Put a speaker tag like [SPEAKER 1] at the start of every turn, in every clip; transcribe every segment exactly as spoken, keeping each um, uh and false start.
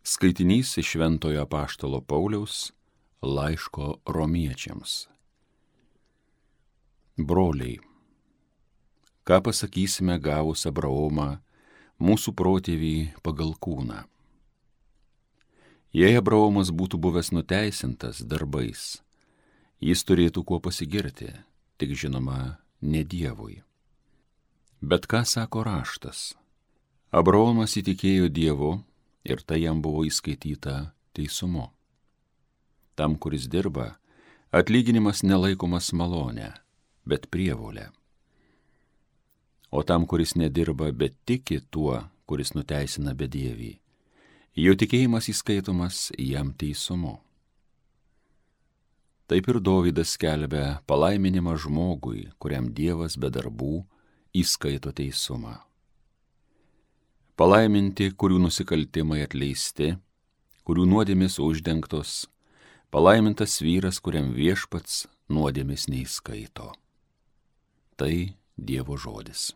[SPEAKER 1] Skaitinys iš Šventojo apaštalo Pauliaus laiško romiečiams. Broliai, ką pasakysime gavus Abraomą, mūsų protėvį pagal kūną? Jei Abraomas būtų buvęs nuteisintas darbais, jis turėtų kuo pasigirti, tik žinoma, ne Dievui. Bet ką sako raštas? Abraomas įtikėjo Dievu ir tai jam buvo įskaityta teisumu. Tam, kuris dirba, atlyginimas nelaikomas malone, bet prievolė. O tam, kuris nedirba, bet tiki tuo, kuris nuteisina bedievį, jo tikėjimas įskaitomas jam teisumu. Taip ir Dovydas skelbia palaiminimą žmogui, kuriam Dievas be darbų įskaito teisumą. Palaiminti, kurių nusikaltimai atleisti, kurių nuodėmės uždengtos, palaimintas vyras, kuriam Viešpats nuodėmės neįskaito. Tai Dievo žodis.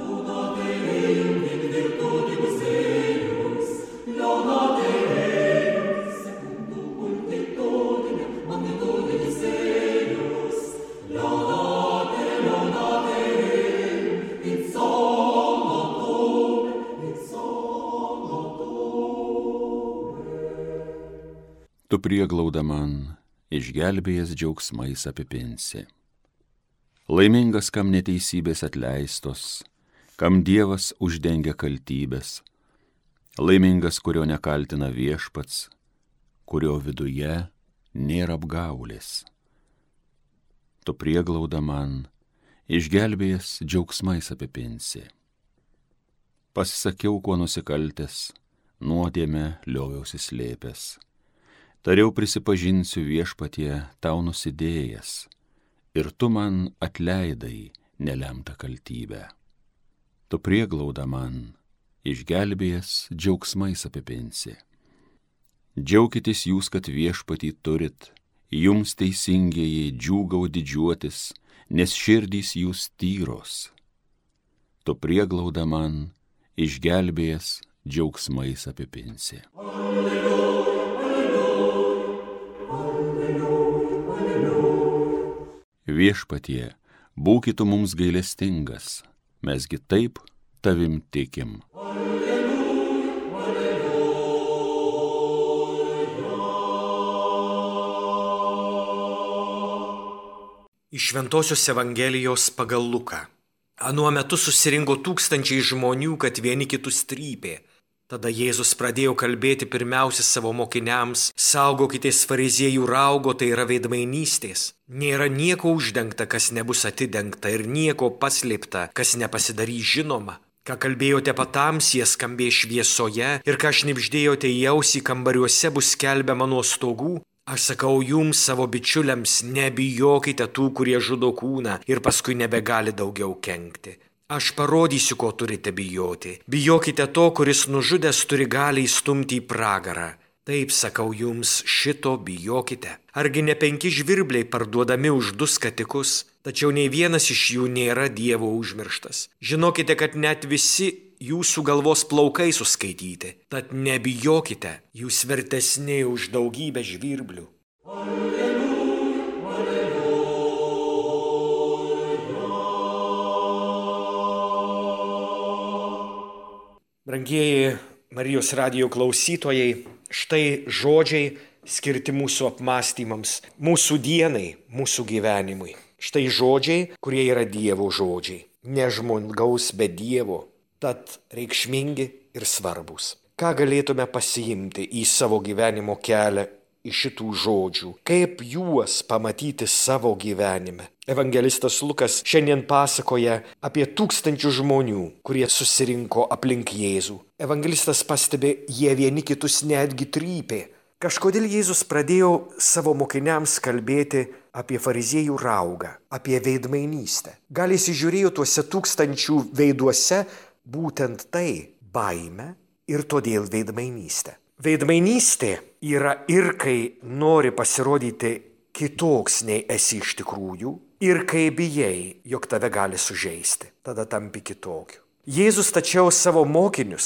[SPEAKER 1] Tu prieglauda man, išgelbėjęs džiaugsmais apipinsi. Laimingas, kam neteisybės atleistos, kam Dievas uždengia kaltybės, laimingas, kurio nekaltina Viešpats, kurio viduje nėra apgaulės. Tu prieglauda man, išgelbėjęs džiaugsmais apipinsi. Pasisakiau, kuo nusikaltęs, nuodėmę lioviausi slėpęs. Tariau prisipažinsiu Viešpatie tau nusidėjęs, ir tu man atleidai nelemtą kaltybę. Tu prieglauda man, išgelbėjęs džiaugsmais apipinsi. Džiaukitės jūs, kad Viešpatį turit, jums teisingieji džiūgau didžiuotis, nes širdys jūs tyros. Tu prieglauda man, išgelbėjęs džiaugsmais apipinsi. Viešpatie, būkit tu mums gailestingas, mesgi taip tavim tikim. Alleluja,
[SPEAKER 2] alleluja. Iš Šventosios Evangelijos pagal Luką. Anuo metu susirinko tūkstančiai žmonių, kad vieni kitus trypė. Tada Jėzus pradėjo kalbėti pirmiausia savo mokiniams: saugokitės fariziejų raugo, tai yra veidmainystės. Nėra nieko uždengta, kas nebus atidengta, ir nieko paslėpta, kas nepasidarys žinoma. Ką kalbėjote patamsyje, skambės šviesoje, ir ką šnibždėjote į ausį kambariuose, bus skelbiama nuo stogų. Aš sakau jums, savo bičiuliams, nebijokite tų, kurie žudo kūną ir paskui nebegali daugiau kenkti. Aš parodysiu, ko turite bijoti. Bijokite to, kuris nužudęs turi galią įstumti į pragarą. Taip sakau jums, šito bijokite. Argi ne penki žvirbliai parduodami už du skatikus, tačiau nei vienas iš jų nėra Dievo užmirštas. Žinokite, kad net visi jūsų galvos plaukai suskaityti. Tad nebijokite, jūs vertesni už daugybę žvirblių. Brangieji Marijos radijo klausytojai, štai žodžiai skirti mūsų apmąstymams, mūsų dienai, mūsų gyvenimui. Štai žodžiai, kurie yra Dievo žodžiai. Ne žmogaus, bet Dievo, tad reikšmingi ir svarbus. Ką galėtume pasiimti į savo gyvenimo kelią iš šitų žodžių? Kaip juos pamatyti savo gyvenime? Evangelistas Lukas šiandien pasakoja apie tūkstančių žmonių, kurie susirinko aplink Jėzų. Evangelistas pastebi, jie vieni kitus netgi trypė. Kažkodėl Jėzus pradėjo savo mokiniams kalbėti apie fariziejų raugą, apie veidmainystę. Gal jis įžiūrėjo tuose tūkstančių veiduose būtent tai – baimę ir todėl veidmainystę. Veidmainystė yra ir kai nori pasirodyti kitoks nei esi iš tikrųjų, ir kai bijai, jog tave gali sužeisti, tada tampi kitokiu. Jėzus tačiau savo mokinius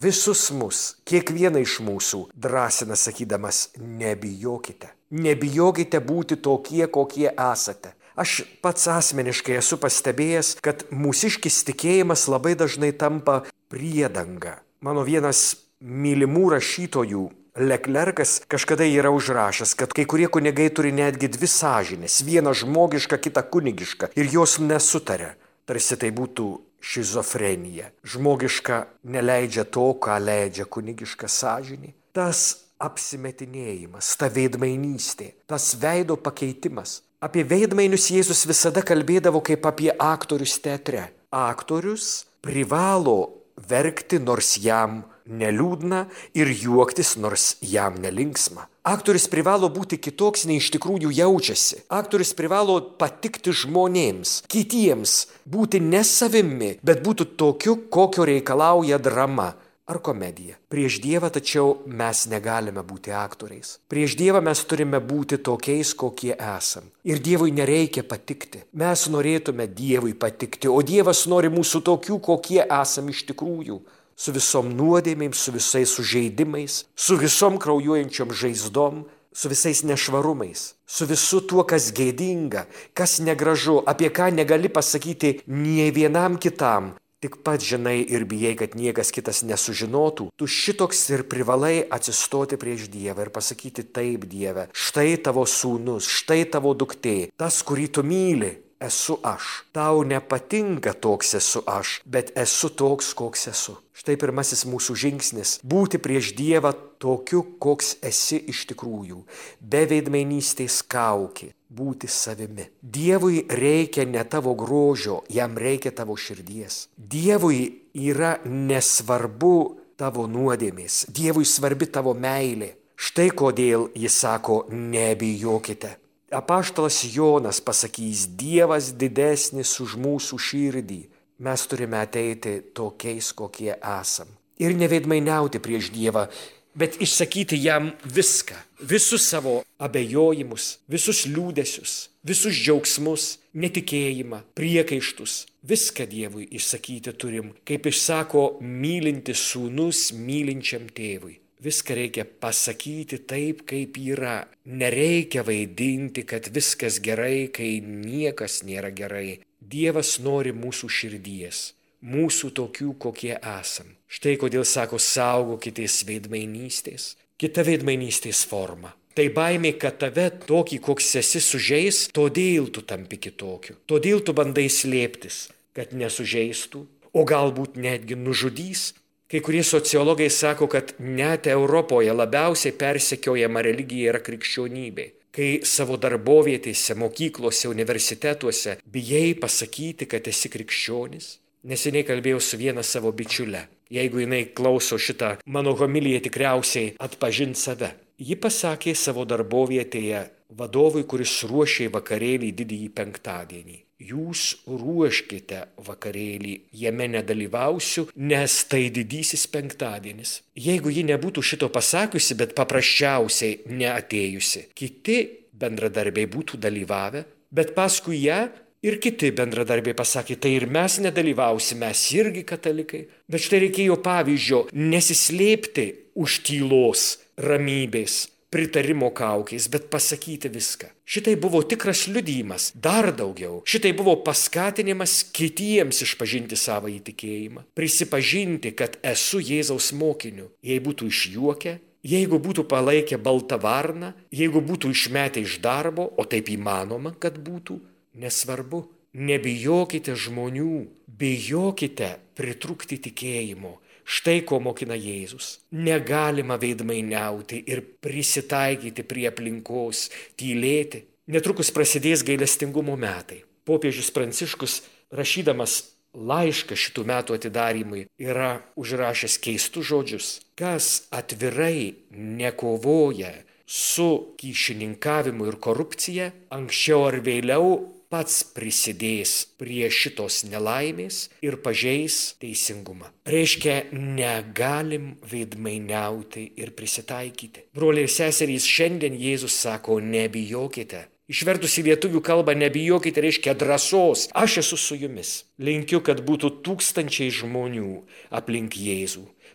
[SPEAKER 2] visus mus, kiekvieną iš mūsų drąsina sakydamas, nebijokite. Nebijokite būti tokie, kokie esate. Aš pats asmeniškai esu pastebėjęs, kad mūsiškis tikėjimas labai dažnai tampa priedanga. Mano vienas mylimų rašytojų, Leclercas, kažkada yra užrašęs, kad kai kurie kunigai turi netgi dvi sąžinės, vieną žmogišką, kitą kunigišką, ir jos nesutaria. Tarsi tai būtų šizofrenija. Žmogiška neleidžia to, ką leidžia kunigiška sąžinė. Tas apsimetinėjimas, ta veidmainystė, tas veido pakeitimas. Apie veidmainius Jėzus visada kalbėdavo kaip apie aktorius teatre. Aktorius privalo verkti, nors jam neliūdna, ir juoktis, nors jam nelinksma. Aktorius privalo būti kitoks, nei iš tikrųjų jaučiasi. Aktorius privalo patikti žmonėms, kitiems, būti ne savimi, bet būti tokiu, kokio reikalauja drama ar komedija. Prieš Dievą tačiau mes negalime būti aktoriais. Prieš Dievą mes turime būti tokiais, kokie esam. Ir Dievui nereikia patikti. Mes norėtume Dievui patikti, o Dievas nori mūsų tokių, kokie esam iš tikrųjų. Su visom nuodėmėm, su visais sužeidimais, su visom kraujuojančiom žaizdom, su visais nešvarumais, su visu tuo, kas gėdinga, kas negražu, apie ką negali pasakyti nie vienam kitam. Tik pats žinai ir bijai, kad niekas kitas nesužinotų, tu šitoks ir privalai atsistoti prieš Dievą ir pasakyti taip, Dieve, štai tavo sūnus, štai tavo duktė, tas, kurį tu myli, esu aš. Tau nepatinka toks esu aš, bet esu toks, koks esu. Štai pirmasis mūsų žingsnis – būti prieš Dievą tokiu, koks esi iš tikrųjų, be veidmainystės kauki. Būti savimi. Dievui reikia ne tavo grožio, jam reikia tavo širdies. Dievui yra nesvarbu tavo nuodėmės, Dievui svarbi tavo meilė. Štai kodėl jis sako, nebijokite. Apaštalas Jonas pasakys, Dievas didesnis už mūsų širdį. Mes turime ateiti tokiais, kokie esam. Ir neveidmainiauti prieš Dievą, bet išsakyti jam viską, visus savo abejojimus, visus liūdesius, visus džiaugsmus, netikėjimą, priekaištus. Viską Dievui išsakyti turim, kaip išsako mylintis sūnus mylinčiam tėvui. Viską reikia pasakyti taip, kaip yra. Nereikia vaidinti, kad viskas gerai, kai niekas nėra gerai. Dievas nori mūsų širdies. Mūsų tokių, kokie esam. Štai kodėl sako, saugokitės veidmainystės. Kita veidmainystės forma. Tai baimė, kad tave tokį, koks esi, sužeis, todėl tu tampi kitokiu. Todėl tu bandai slėptis, kad nesužeistų, o galbūt netgi nužudys. Kai kurie sociologai sako, kad net Europoje labiausiai persekiojama religija yra krikščionybė. Kai savo darbovietėse, mokyklose, universitetuose bijai pasakyti, kad esi krikščionis. Neseniai kalbėjau su viena savo bičiule. Jeigu jinai klauso šitą mano homiliją, tikriausiai atpažint save. Ji pasakė savo darbovietėje vadovui, kuris ruošė vakarėlį didįjį penktadienį. Jūs ruoškite vakarėlį, jame nedalyvausiu, nes tai didysis penktadienis. Jeigu ji nebūtų šito pasakiusi, bet paprasčiausiai neatėjusi, kiti bendradarbiai būtų dalyvavę, bet paskui ją ir kiti bendradarbiai pasakė, tai ir mes nedalyvausime, mes irgi katalikai. Bet štai reikėjo pavyzdžio nesislėpti už tylos, ramybės, pritarimo kaukės, bet pasakyti viską. Šitai buvo tikras liudijimas, dar daugiau. Šitai buvo paskatinimas kitiems išpažinti savo įtikėjimą. Prisipažinti, kad esu Jėzaus mokiniu. Jei būtų išjuokę, jeigu būtų palaikę baltą varną, jeigu būtų išmetę iš darbo, o taip įmanoma, kad būtų, nesvarbu. Nebijokite žmonių, bijokite pritrūkti tikėjimo. Štai ko mokina Jėzus. Negalima veidmainiauti ir prisitaikyti prie aplinkos, tylėti. Netrukus prasidės gailestingumo metai. Popiežius Pranciškus, rašydamas laišką šitų metų atidarymui, yra užrašęs keistus žodžius. Kas atvirai nekovoja su kyšininkavimu ir korupcija, anksčiau ar vėliau pats prisidės prie šitos nelaimės ir pažeis teisingumą. Reiškia, negalim veidmainiauti ir prisitaikyti. Broliai ir seserys, šiandien Jėzus sako, nebijokite. Išvertus į lietuvių kalbą, nebijokite reiškia drąsos. Aš esu su jumis. Linkiu, kad būtų tūkstančiai žmonių aplink Jėzų.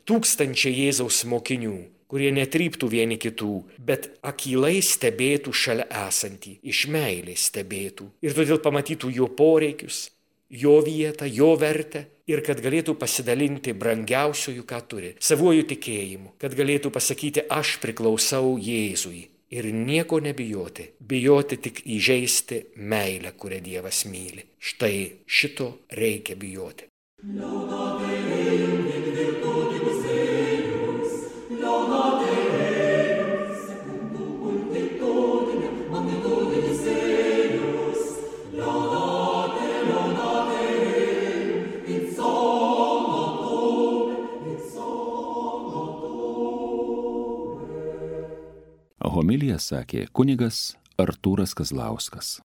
[SPEAKER 2] tūkstančiai Jėzaus mokinių, kurie netryptų vieni kitų, bet akylai stebėtų šalia esantį, iš meilės stebėtų ir todėl pamatytų jo poreikius, jo vietą, jo vertę ir kad galėtų pasidalinti brangiausiųjų, ką turi, savuoju tikėjimu, kad galėtų pasakyti, aš priklausau Jėzui ir nieko nebijoti, bijoti tik įžeisti meilę, kurią Dievas myli. Štai šito reikia bijoti.
[SPEAKER 1] Homiliją sakė kunigas Artūras Kazlauskas.